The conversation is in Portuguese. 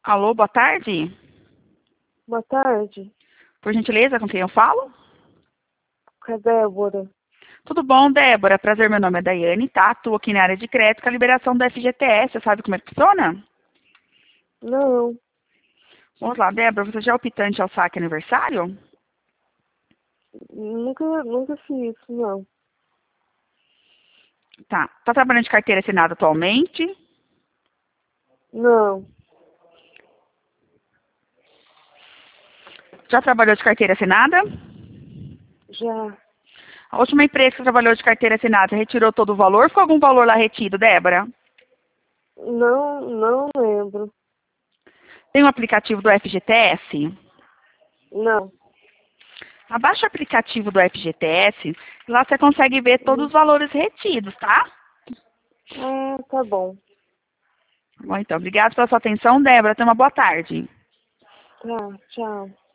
Alô, boa tarde. Boa tarde. Por gentileza, com quem eu falo? Com a Débora. Tudo bom, Débora? Prazer, meu nome é Daiane, tá? Atuo aqui na área de crédito com a liberação do FGTS. Você sabe como é que funciona? Não, Vamos lá, Débora, você já é optante ao saque aniversário? nunca fiz isso, não. Tá. Tá trabalhando de carteira assinada atualmente? Não, Já trabalhou de carteira assinada? já. A última empresa que você trabalhou de carteira assinada, você retirou todo o valor? Ficou algum valor lá retido, Débora? Não lembro. Tem um aplicativo do FGTS? Não. Abaixa o aplicativo do FGTS, lá você consegue ver todos os valores retidos, tá? Ah, tá bom. Bom, então, obrigada pela sua atenção, Débora. Tenha uma boa tarde. Tá, tchau.